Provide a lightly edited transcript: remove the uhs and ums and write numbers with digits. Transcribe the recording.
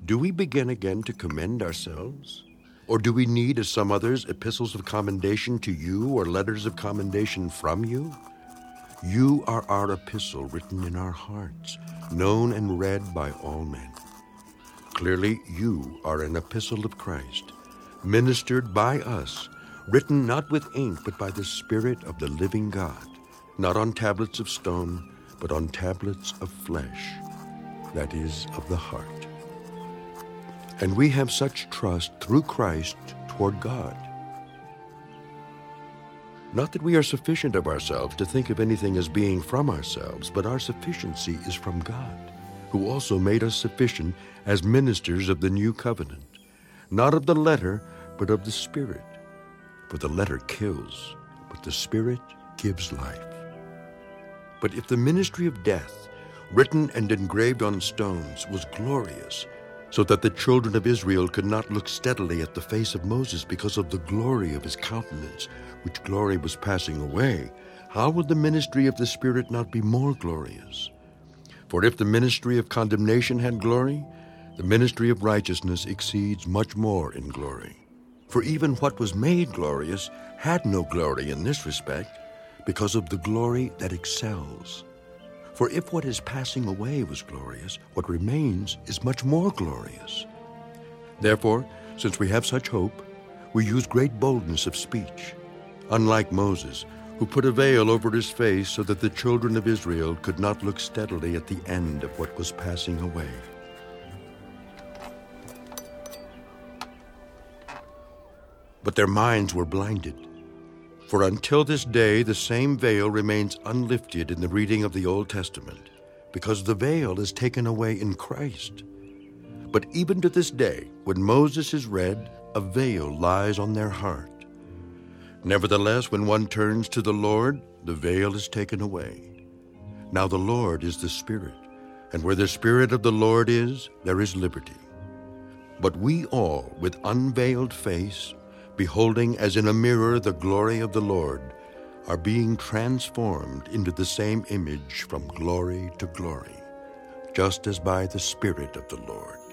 Do we begin again to commend ourselves? Or do we need, as some others, epistles of commendation to you or letters of commendation from you? You are our epistle written in our hearts, known and read by all men. Clearly, you are an epistle of Christ, ministered by us, written not with ink, but by the Spirit of the living God, not on tablets of stone, but on tablets of flesh, that is, of the heart. And we have such trust through Christ toward God. Not that we are sufficient of ourselves to think of anything as being from ourselves, but our sufficiency is from God, who also made us sufficient as ministers of the new covenant, not of the letter, but of the Spirit. For the letter kills, but the Spirit gives life. But if the ministry of death, written and engraved on stones, was glorious, so that the children of Israel could not look steadily at the face of Moses because of the glory of his countenance, which glory was passing away, how would the ministry of the Spirit not be more glorious? For if the ministry of condemnation had glory, the ministry of righteousness exceeds much more in glory. For even what was made glorious had no glory in this respect, because of the glory that excels. For if what is passing away was glorious, what remains is much more glorious. Therefore, since we have such hope, we use great boldness of speech, unlike Moses, who put a veil over his face so that the children of Israel could not look steadily at the end of what was passing away. But their minds were blinded. For until this day the same veil remains unlifted in the reading of the Old Testament, because the veil is taken away in Christ. But even to this day, when Moses is read, a veil lies on their heart. Nevertheless, when one turns to the Lord, the veil is taken away. Now the Lord is the Spirit, and where the Spirit of the Lord is, there is liberty. But we all, with unveiled face, beholding as in a mirror the glory of the Lord, are being transformed into the same image from glory to glory, just as by the Spirit of the Lord.